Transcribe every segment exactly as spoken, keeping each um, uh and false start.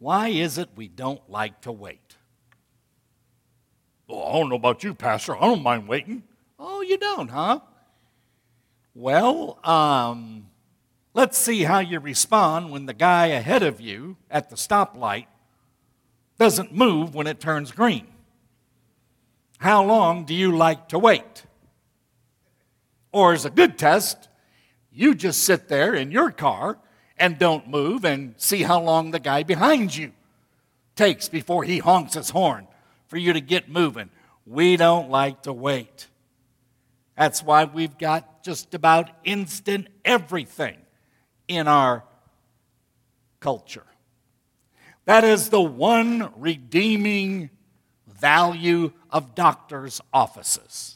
Why is it we don't like to wait? Well, I don't know about you, Pastor. I don't mind waiting. Oh, you don't, huh? Well, um, let's see how you respond when the guy ahead of you at the stoplight doesn't move when it turns green. How long do you like to wait? Or as a good test, you just sit there in your car and don't move and see how long the guy behind you takes before he honks his horn for you to get moving. We don't like to wait. That's why we've got just about instant everything in our culture. That is the one redeeming value of doctors' offices.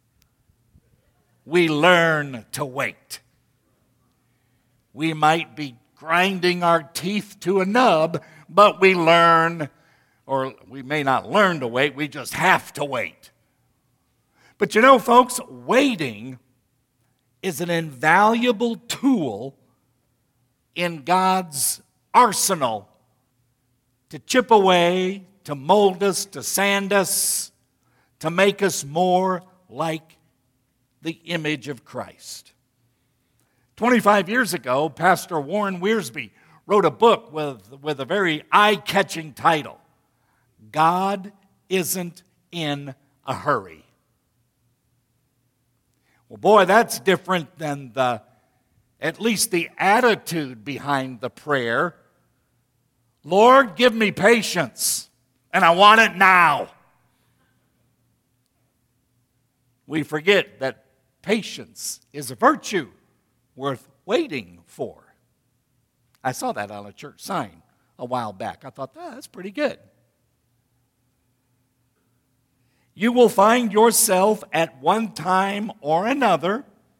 We learn to wait. We might be grinding our teeth to a nub, but we learn, or we may not learn to wait, we just have to wait. But you know, folks, waiting is an invaluable tool in God's arsenal to chip away, to mold us, to sand us, to make us more like the image of Christ. twenty-five years ago, Pastor Warren Wiersbe wrote a book with, with a very eye-catching title, God Isn't in a Hurry. Well, boy, that's different than the, at least the attitude behind the prayer. Lord, give me patience, and I want it now. We forget that patience is a virtue worth waiting for. I saw that on a church sign a while back. I thought, oh, that's pretty good. You will find yourself at one time or another,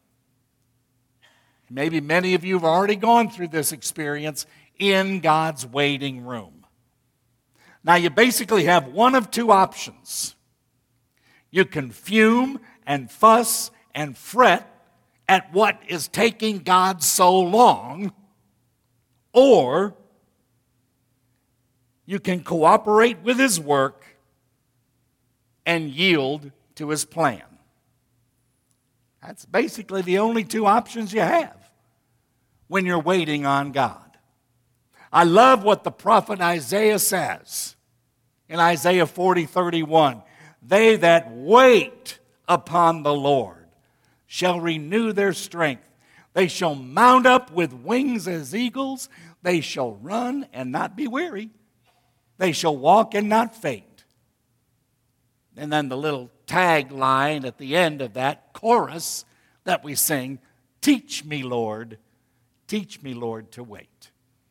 maybe many of you have already gone through this experience, in God's waiting room. Now, you basically have one of two options. You can fume and fuss and fret at what is taking God so long, or you can cooperate with His work and yield to His plan. That's basically the only two options you have when you're waiting on God. I love what the prophet Isaiah says in Isaiah forty thirty-one. They that wait upon the Lord shall renew their strength. They shall mount up with wings as eagles. They shall run and not be weary. They shall walk and not faint. And then the little tagline at the end of that chorus that we sing, teach me, Lord, teach me, Lord, to wait.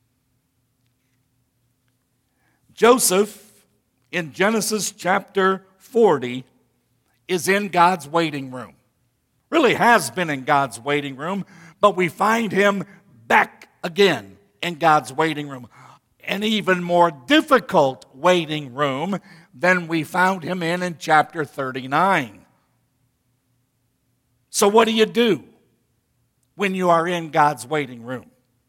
Joseph, in Genesis chapter forty, is in God's waiting room. Really has been in God's waiting room, but we find him back again in God's waiting room. An even more difficult waiting room than we found him in in chapter thirty-nine. So what do you do when you are in God's waiting room?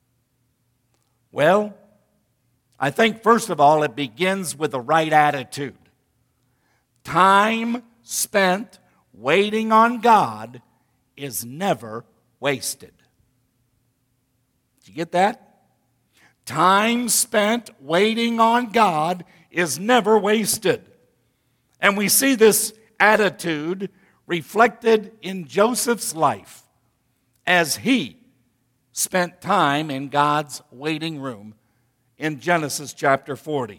Well, I think first of all it begins with the right attitude. Time spent waiting on God is never wasted. Did you get that? Time spent waiting on God is never wasted. And we see this attitude reflected in Joseph's life as he spent time in God's waiting room in Genesis chapter forty.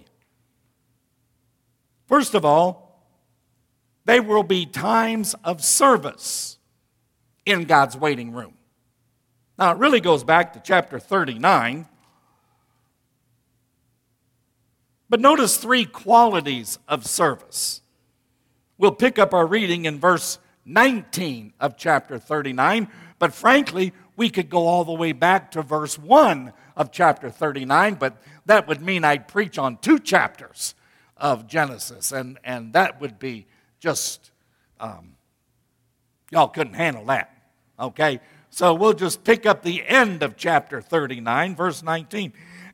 First of all, there will be times of service in God's waiting room. Now, it really goes back to chapter thirty-nine. But notice three qualities of service. We'll pick up our reading in verse nineteen of chapter thirty-nine, but frankly, we could go all the way back to verse one of chapter thirty-nine, but that would mean I'd preach on two chapters of Genesis, and, and that would be just, um, y'all couldn't handle that, okay? So we'll just pick up the end of chapter thirty-nine, verse nineteen.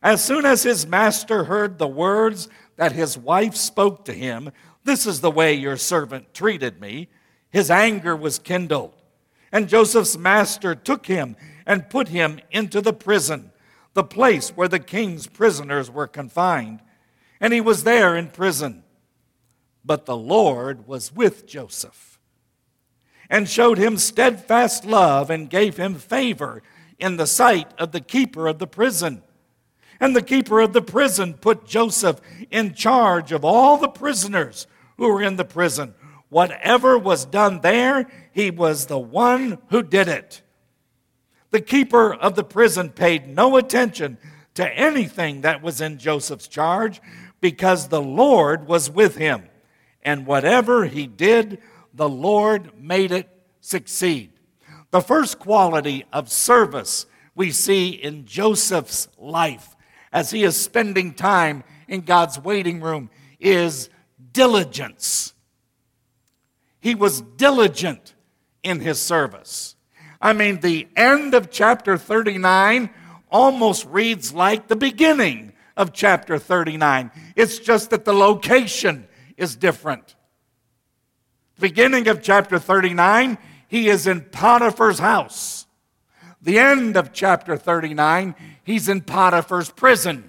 As soon as his master heard the words that his wife spoke to him, "This is the way your servant treated me," his anger was kindled. And Joseph's master took him and put him into the prison, the place where the king's prisoners were confined. And he was there in prison. But the Lord was with Joseph and showed him steadfast love and gave him favor in the sight of the keeper of the prison. And the keeper of the prison put Joseph in charge of all the prisoners who were in the prison. Whatever was done there, he was the one who did it. The keeper of the prison paid no attention to anything that was in Joseph's charge, because the Lord was with him. And whatever he did, the Lord made it succeed. The first quality of service we see in Joseph's life as he is spending time in God's waiting room is diligence. He was diligent in his service. I mean, the end of chapter thirty-nine almost reads like the beginning of chapter thirty-nine. It's just that the location is different. The beginning of chapter thirty-nine, he is in Potiphar's house. The end of chapter thirty-nine, he's in Potiphar's prison.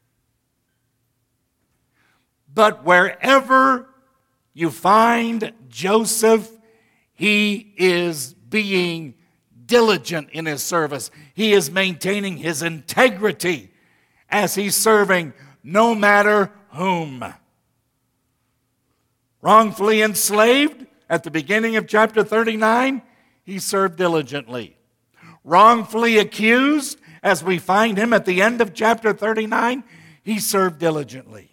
But wherever you find Joseph, he is being diligent in his service. He is maintaining his integrity as he's serving no matter whom. Wrongfully enslaved at the beginning of chapter thirty-nine, he served diligently. Wrongfully accused, as we find him at the end of chapter thirty-nine, he served diligently.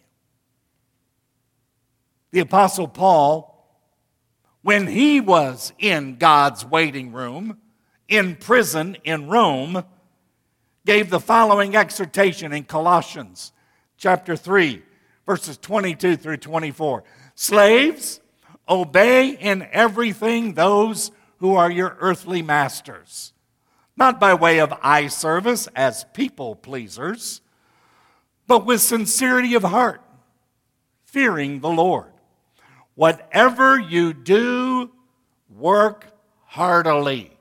The Apostle Paul, when he was in God's waiting room, in prison in Rome, gave the following exhortation in Colossians chapter three, verses twenty-two through twenty-four. Slaves, obey in everything those who are your earthly masters, not by way of eye service as people pleasers, but with sincerity of heart, fearing the Lord. Whatever you do, work heartily,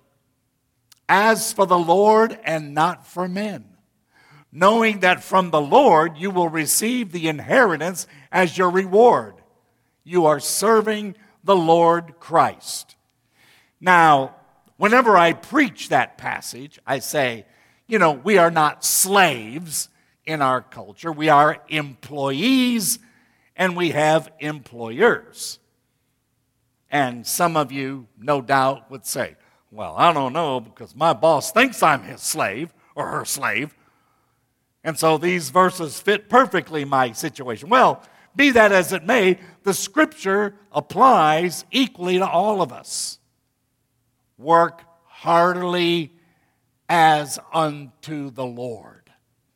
as for the Lord and not for men, knowing that from the Lord you will receive the inheritance as your reward. You are serving the Lord Christ. Now, whenever I preach that passage, I say, you know, we are not slaves in our culture. We are employees, and we have employers. And some of you, no doubt, would say, well, I don't know, because my boss thinks I'm his slave or her slave. And so these verses fit perfectly my situation. Well, be that as it may, the Scripture applies equally to all of us. Work heartily as unto the Lord.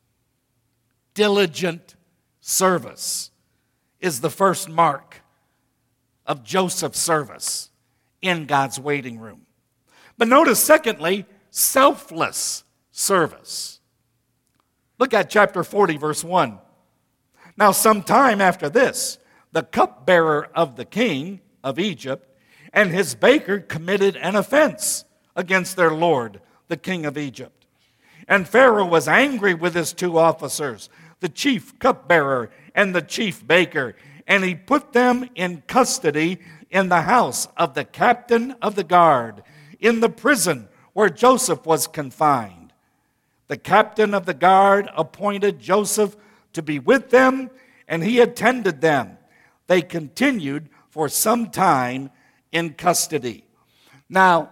Diligent service is the first mark of Joseph's service in God's waiting room. But notice, secondly, selfless service. Look at chapter forty, verse one. Now, some time after this, the cupbearer of the king of Egypt and his baker committed an offense against their lord, the king of Egypt. And Pharaoh was angry with his two officers, the chief cupbearer and the chief baker, and he put them in custody in the house of the captain of the guard, in the prison where Joseph was confined. The captain of the guard appointed Joseph to be with them, and he attended them. They continued for some time in custody. Now,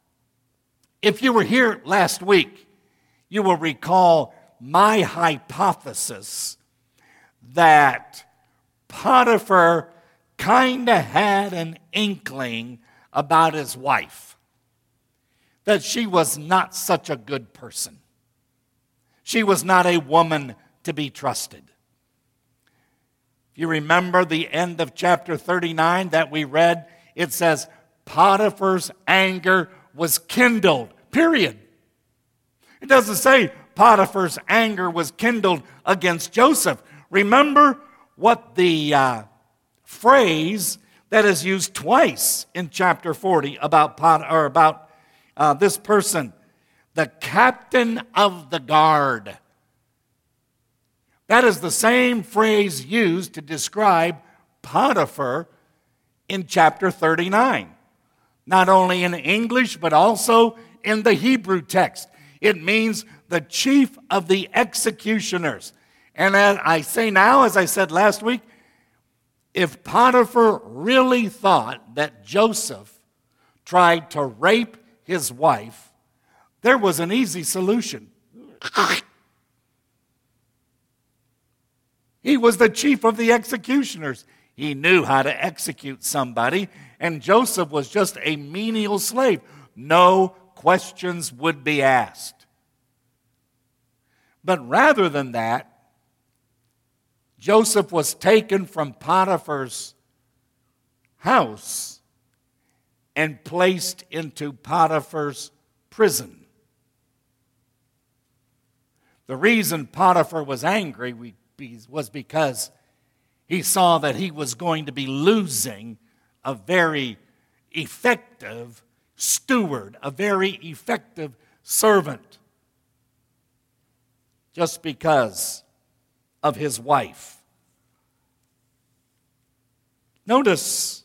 if you were here last week, you will recall my hypothesis that Potiphar kind of had an inkling about his wife, that she was not such a good person. She was not a woman to be trusted. If you remember the end of chapter thirty-nine that we read, it says Potiphar's anger was kindled, period. It doesn't say Potiphar's anger was kindled against Joseph. Remember what the uh, phrase that is used twice in chapter forty about Pot- or about uh, this person, the captain of the guard. That is the same phrase used to describe Potiphar in chapter thirty-nine. Not only in English, but also in the Hebrew text. It means the chief of the executioners. And as I say now, as I said last week, if Potiphar really thought that Joseph tried to rape his wife, there was an easy solution. He was the chief of the executioners. He knew how to execute somebody, and Joseph was just a menial slave. No questions would be asked. But rather than that, Joseph was taken from Potiphar's house and placed into Potiphar's prison. The reason Potiphar was angry was because he saw that he was going to be losing a very effective steward, a very effective servant, just because of his wife. Notice,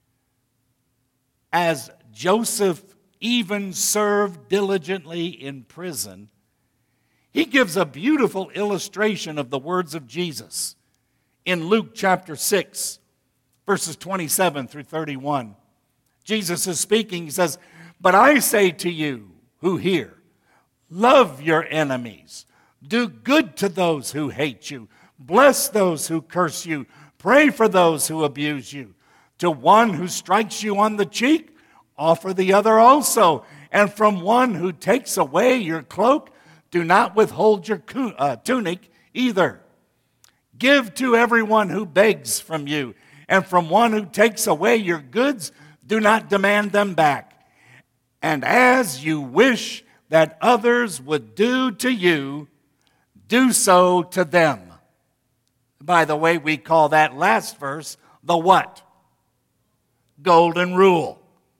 as Joseph even served diligently in prison, he gives a beautiful illustration of the words of Jesus in Luke chapter six, verses twenty-seven through thirty-one. Jesus is speaking. He says, "But I say to you who hear, love your enemies. Do good to those who hate you. Bless those who curse you. Pray for those who abuse you. To one who strikes you on the cheek, offer the other also. And from one who takes away your cloak, do not withhold your uh, tunic either. Give to everyone who begs from you. And from one who takes away your goods, do not demand them back. And as you wish that others would do to you, do so to them." By the way, we call that last verse the what? Golden rule.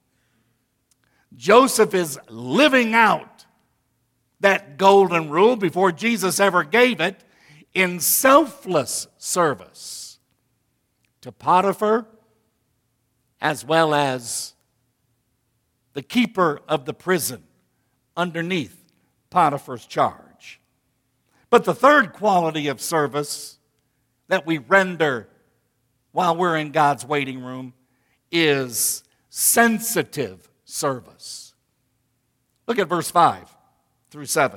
Joseph is living out that golden rule before Jesus ever gave it in selfless service to Potiphar, as well as the keeper of the prison underneath Potiphar's charge. But the third quality of service that we render while we're in God's waiting room is sensitive service. Look at verse five through seven.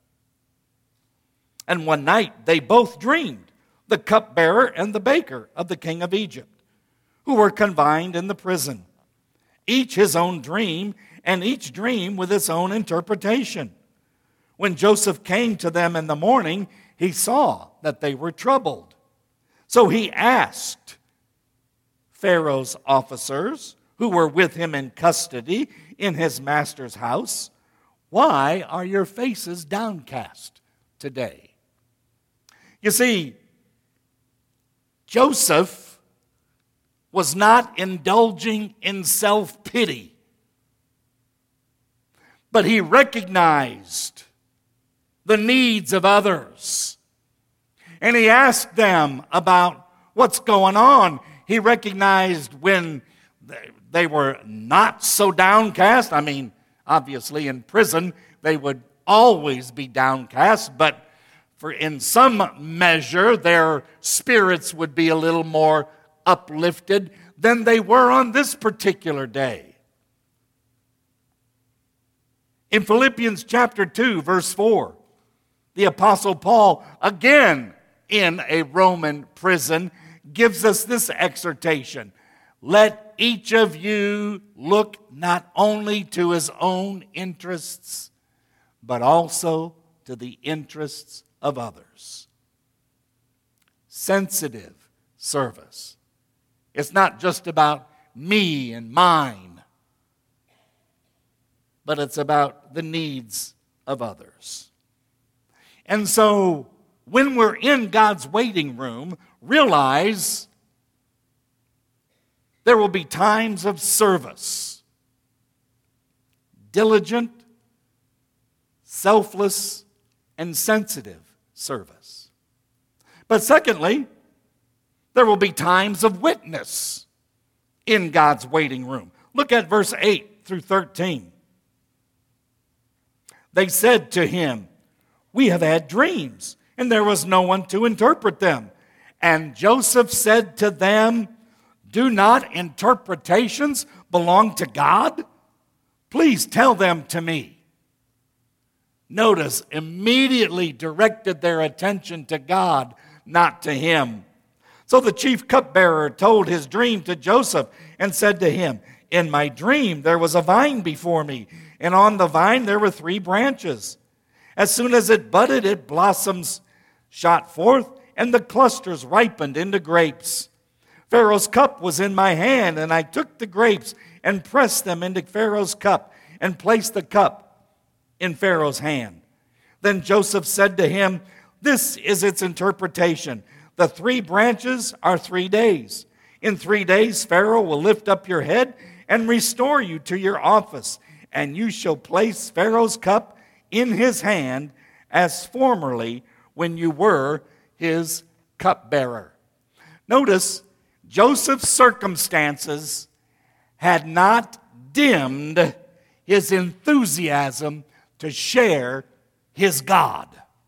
"And one night they both dreamed, the cupbearer and the baker of the king of Egypt, who were confined in the prison, each his own dream, and each dream with its own interpretation. When Joseph came to them in the morning, he saw that they were troubled. So he asked Pharaoh's officers, who were with him in custody in his master's house, 'Why are your faces downcast today?'" You see, Joseph was not indulging in self-pity, but he recognized the needs of others. And he asked them about what's going on. He recognized when they were not so downcast. I mean, obviously in prison, they would always be downcast, but for in some measure, their spirits would be a little more uplifted than they were on this particular day. In Philippians chapter two, verse four, the Apostle Paul, again in a Roman prison, gives us this exhortation: "Let each of you look not only to his own interests, but also to the interests of others." Sensitive service. It's not just about me and mine, but it's about the needs of others. And so when we're in God's waiting room, realize there will be times of service. Diligent, selfless, and sensitive service. But secondly, there will be times of witness in God's waiting room. Look at verse eight through thirteen. They said to him, "We have had dreams, and there was no one to interpret them." And Joseph said to them, "Do not interpretations belong to God? Please tell them to me." Notice, immediately directed their attention to God, not to him. So the chief cupbearer told his dream to Joseph and said to him, "In my dream there was a vine before me, and on the vine there were three branches. As soon as it budded, its blossoms shot forth, and the clusters ripened into grapes. Pharaoh's cup was in my hand, and I took the grapes and pressed them into Pharaoh's cup and placed the cup in Pharaoh's hand." Then Joseph said to him, "This is its interpretation. The three branches are three days. In three days Pharaoh will lift up your head and restore you to your office, and you shall place Pharaoh's cup in his hand as formerly when you were his cupbearer." Notice, Joseph's circumstances had not dimmed his enthusiasm to share his God.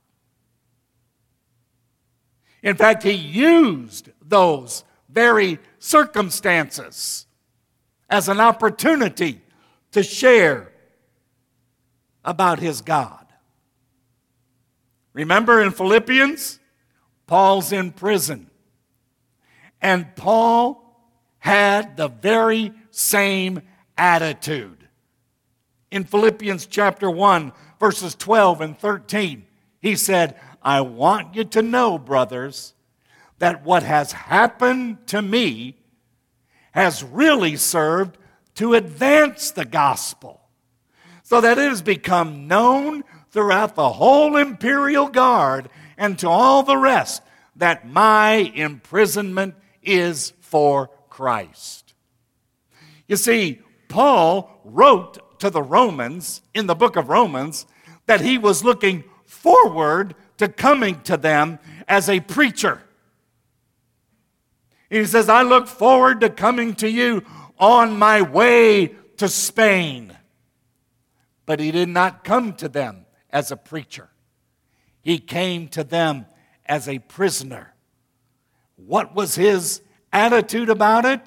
In fact, he used those very circumstances as an opportunity to share about his God. Remember in Philippians, Paul's in prison. And Paul had the very same attitude. In Philippians chapter one, verses twelve and thirteen, he said, "I want you to know, brothers, that what has happened to me has really served to advance the gospel, so that it has become known throughout the whole imperial guard and to all the rest that my imprisonment is for Christ." You see, Paul wrote to the Romans in the book of Romans that he was looking forward to coming to them as a preacher. He says, "I look forward to coming to you on my way to Spain." But he did not come to them as a preacher. He came to them as a prisoner. What was his attitude about it?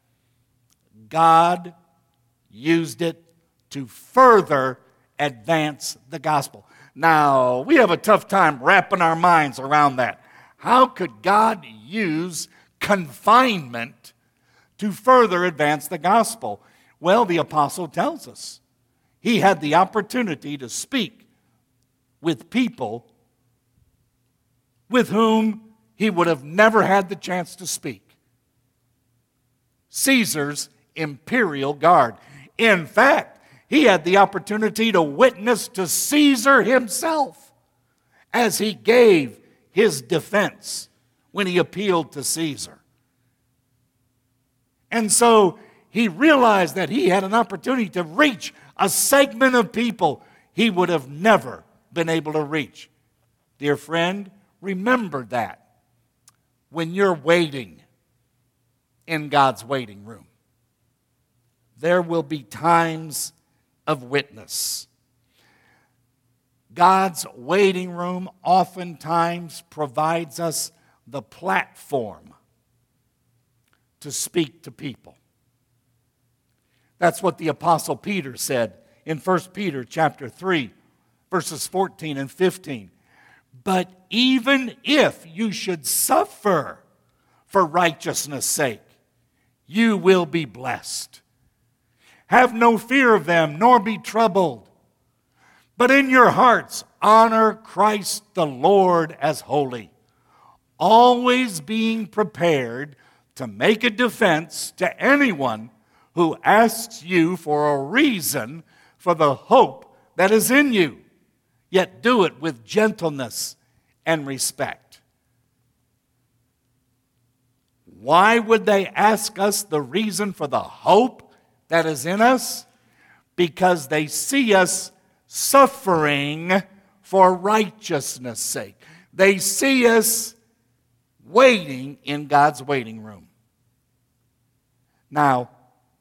God used it to further advance the gospel. Now, we have a tough time wrapping our minds around that. How could God use confinement to further advance the gospel? Well, the apostle tells us he had the opportunity to speak with people with whom he would have never had the chance to speak. Caesar's imperial guard. In fact, he had the opportunity to witness to Caesar himself as he gave his defense when he appealed to Caesar. And so he realized that he had an opportunity to reach a segment of people he would have never been able to reach. Dear friend, remember that when you're waiting in God's waiting room. There will be times of witness. God's waiting room oftentimes provides us the platform to speak to people. That's what the Apostle Peter said in First Peter chapter three, verses fourteen and fifteen. "But even if you should suffer for righteousness' sake, you will be blessed. Have no fear of them, nor be troubled. But in your hearts honor Christ the Lord as holy, always being prepared to make a defense to anyone who asks you for a reason for the hope that is in you, yet do it with gentleness and respect. Why would they ask us the reason for the hope that is in us? Because they see us suffering for righteousness' sake. They see us waiting in God's waiting room. Now,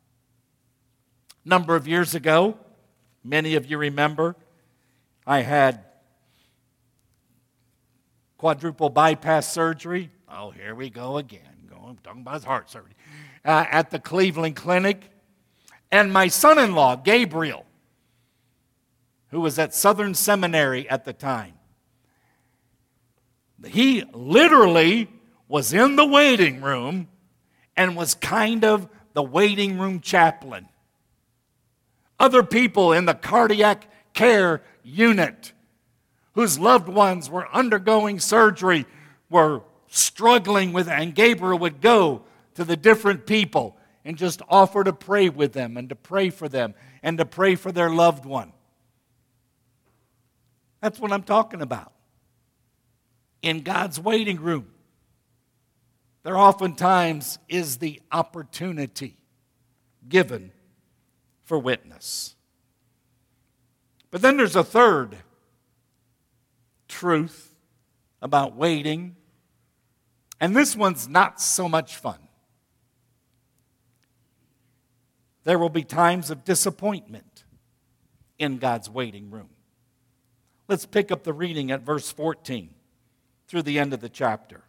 a number of years ago, many of you remember, I had quadruple bypass surgery. Oh, here we go again. Going, talking about his heart surgery. Uh, at the Cleveland Clinic. And my son-in-law, Gabriel, who was at Southern Seminary at the time, he literally was in the waiting room and was kind of the waiting room chaplain. Other people in the cardiac care unit whose loved ones were undergoing surgery were struggling with it, and Gabriel would go to the different people and just offer to pray with them and to pray for them and to pray for their loved one. That's what I'm talking about. In God's waiting room, there oftentimes is the opportunity given for witness. But then there's a third truth about waiting, and this one's not so much fun. There will be times of disappointment in God's waiting room. Let's pick up the reading at verse fourteen through the end of the chapter.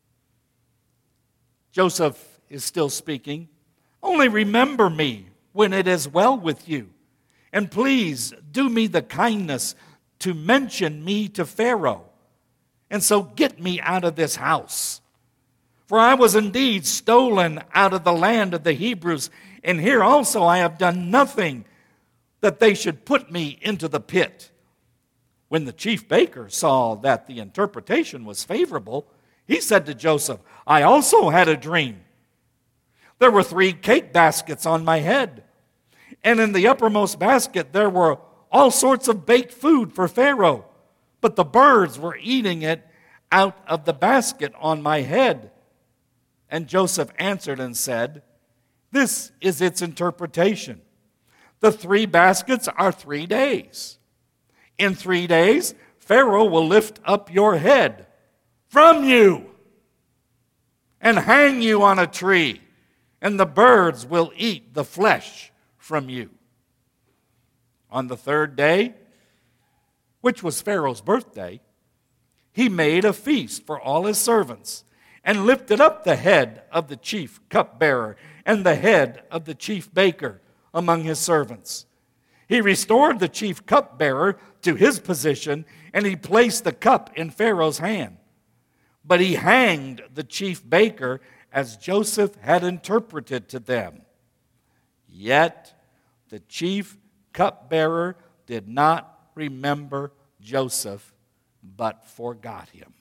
Joseph is still speaking. Only remember me when it is well with you, and please do me the kindness to mention me to Pharaoh, and so get me out of this house. For I was indeed stolen out of the land of the Hebrews, and here also I have done nothing that they should put me into the pit. When the chief baker saw that the interpretation was favorable, he said to Joseph, I also had a dream. There were three cake baskets on my head, and in the uppermost basket there were all sorts of baked food for Pharaoh, but the birds were eating it out of the basket on my head. And Joseph answered and said, this is its interpretation. The three baskets are three days. In three days, Pharaoh will lift up your head from you and hang you on a tree, and the birds will eat the flesh from you. On the third day, which was Pharaoh's birthday, he made a feast for all his servants and lifted up the head of the chief cupbearer and the head of the chief baker among his servants. He restored the chief cupbearer to his position, and he placed the cup in Pharaoh's hand. But he hanged the chief baker as Joseph had interpreted to them. Yet the chief cupbearer did not remember Joseph, but forgot him.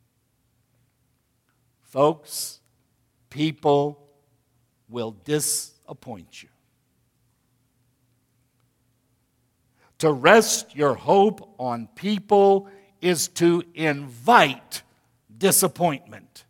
Folks, people will disappoint you. To rest your hope on people is to invite disappointment.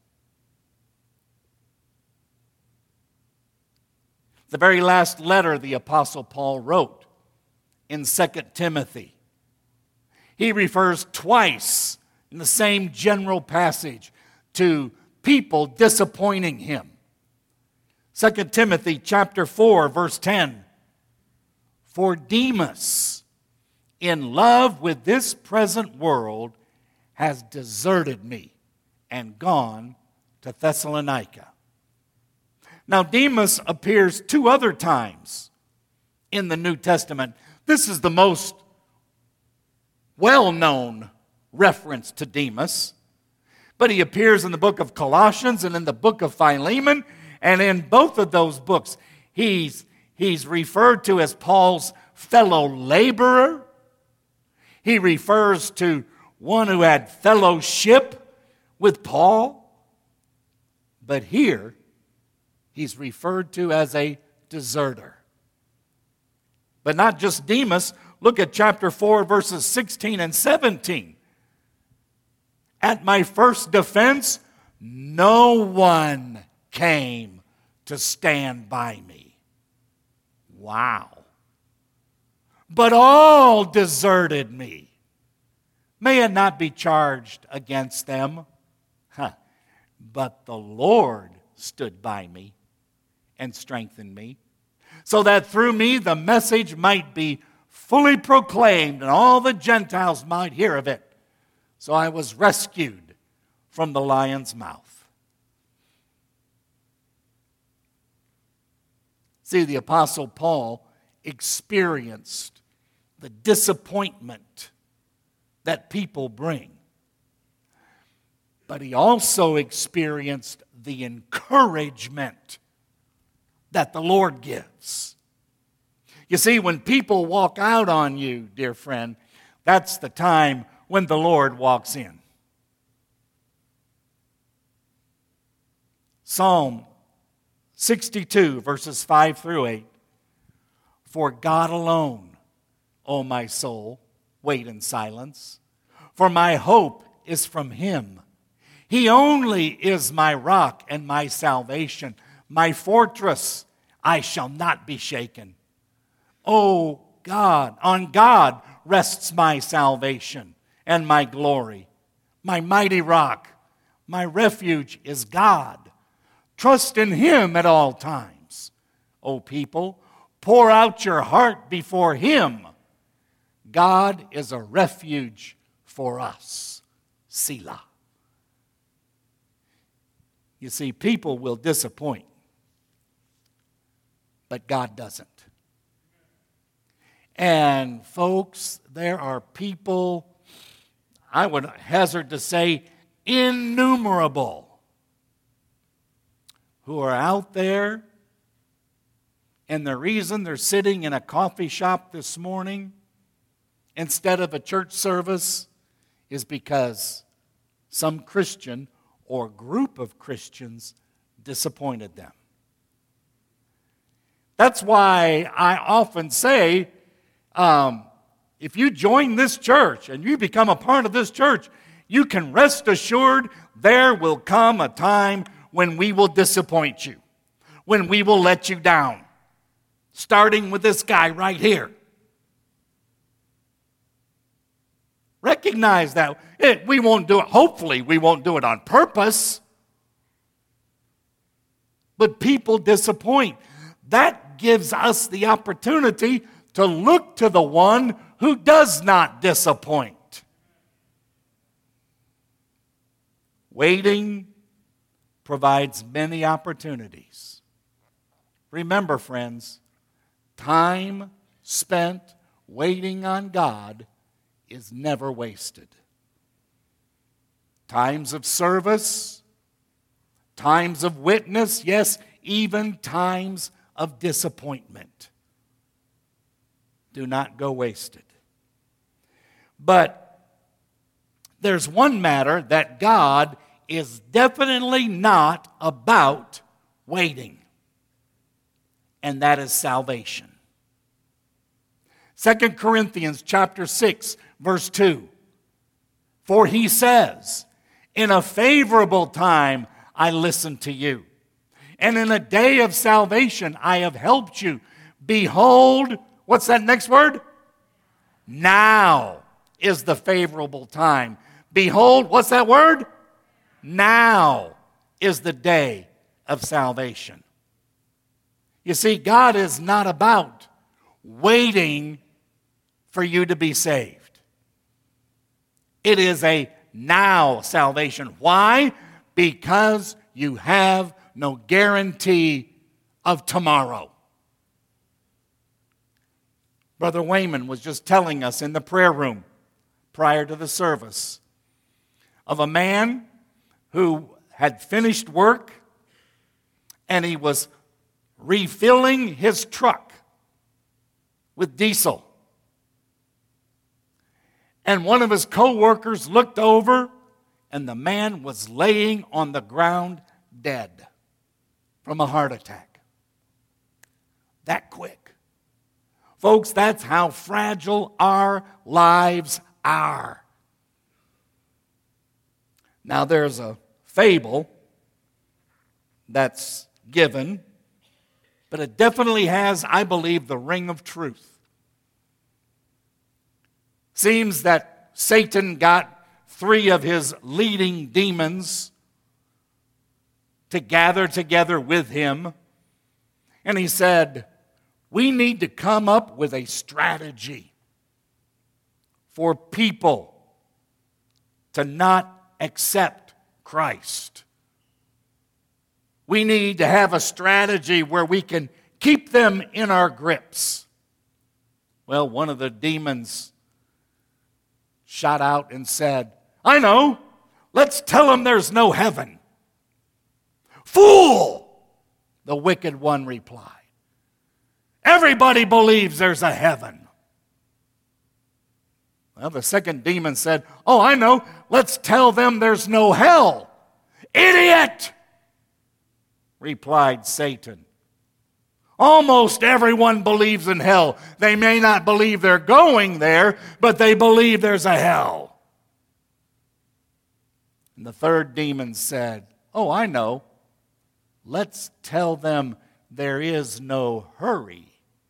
The very last letter the Apostle Paul wrote in Second Timothy, he refers twice in the same general passage to people disappointing him. Second Timothy chapter four, verse ten. For Demas, in love with this present world, has deserted me and gone to Thessalonica. Now, Demas appears two other times in the New Testament. This is the most well-known reference to Demas. But he appears in the book of Colossians and in the book of Philemon. And in both of those books, he's, he's referred to as Paul's fellow laborer. He refers to one who had fellowship with Paul. But here, he's referred to as a deserter. But not just Demas, look at chapter four, verses sixteen and seventeen. At my first defense, no one came to stand by me. Wow. But all deserted me. May it not be charged against them. Huh. But the Lord stood by me and strengthened me, so that through me the message might be fully proclaimed and all the Gentiles might hear of it. So I was rescued from the lion's mouth. See, the Apostle Paul experienced the disappointment that people bring. But he also experienced the encouragement that the Lord gives. You see, when people walk out on you, dear friend, that's the time when the Lord walks in. Psalm sixty-two, verses five through eight. For God alone, O my soul, wait in silence, for my hope is from Him. He only is my rock and my salvation, my fortress. I shall not be shaken. O God, on God rests my salvation and my glory. My mighty rock, my refuge is God. Trust in Him at all times. O people, pour out your heart before Him. God is a refuge for us. Selah. You see, people will disappoint, but God doesn't. And folks, there are people, I would hazard to say, innumerable, who are out there, and the reason they're sitting in a coffee shop this morning instead of a church service is because some Christian or group of Christians disappointed them. That's why I often say, um, if you join this church and you become a part of this church, you can rest assured there will come a time when we will disappoint you, when we will let you down, starting with this guy right here. Recognize that. It, we won't do it. Hopefully, we won't do it on purpose. But people disappoint. That gives us the opportunity to look to the one who does not disappoint. Waiting provides many opportunities. Remember, friends, time spent waiting on God is never wasted. Times of service, times of witness, yes, even times of disappointment do not go wasted. But there's one matter that God is definitely not about waiting, and that is salvation. Second Corinthians chapter six, verse two. For he says, in a favorable time I listened to you, and in a day of salvation I have helped you. Behold, what's that next word? Now is the favorable time. Behold, what's that word? Now is the day of salvation. You see, God is not about waiting for you to be saved. It is a now salvation. Why? Because you have no guarantee of tomorrow. Brother Wayman was just telling us in the prayer room prior to the service of a man who had finished work and he was refilling his truck with diesel. And one of his co-workers looked over, and the man was laying on the ground dead from a heart attack. That quick. Folks, that's how fragile our lives are. Now, there's a fable that's given, but it definitely has, I believe, the ring of truth. Seems that Satan got three of his leading demons to gather together with him, and he said, we need to come up with a strategy for people to not accept Christ. We need to have a strategy where we can keep them in our grips. Well, one of the demons shot out and said, I know, let's tell them there's no heaven. Fool, the wicked one replied. Everybody believes there's a heaven. Well, the second demon said, oh, I know, let's tell them there's no hell. Idiot, replied Satan. Almost everyone believes in hell. They may not believe they're going there, but they believe there's a hell. And the third demon said, oh, I know. Let's tell them there is no hurry.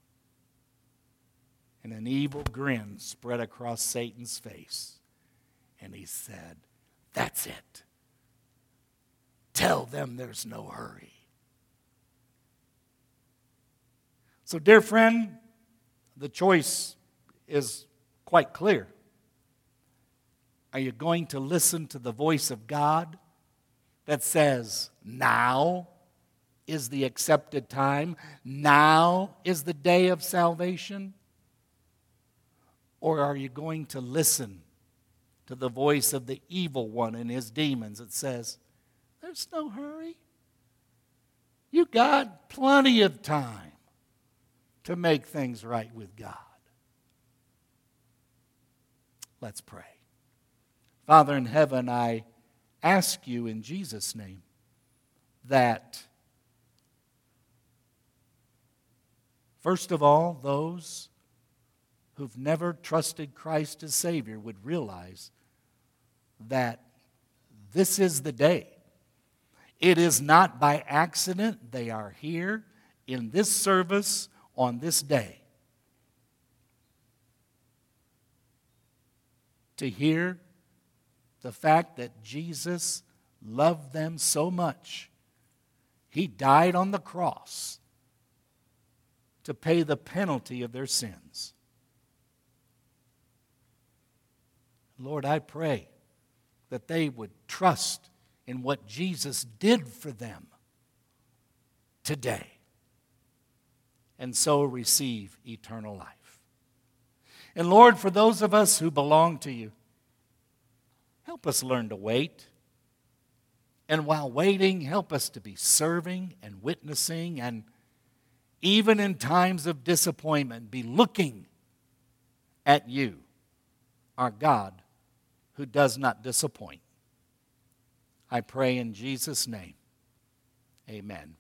And an evil grin spread across Satan's face. And he said, that's it. Tell them there's no hurry. So, dear friend, the choice is quite clear. Are you going to listen to the voice of God that says, now is the accepted time, now is the day of salvation? Or are you going to listen to the voice of the evil one and his demons that says, there's no hurry. You got plenty of time to make things right with God. Let's pray. Father in heaven, I ask you in Jesus' name that, first of all, those who've never trusted Christ as Savior would realize that this is the day. It is not by accident they are here in this service on this day to hear the fact that Jesus loved them so much. He died on the cross to pay the penalty of their sins. Lord, I pray that they would trust in what Jesus did for them today, and so receive eternal life. And Lord, for those of us who belong to you, help us learn to wait. And while waiting, help us to be serving and witnessing, and even in times of disappointment, be looking at you, our God, who does not disappoint. I pray in Jesus' name, amen.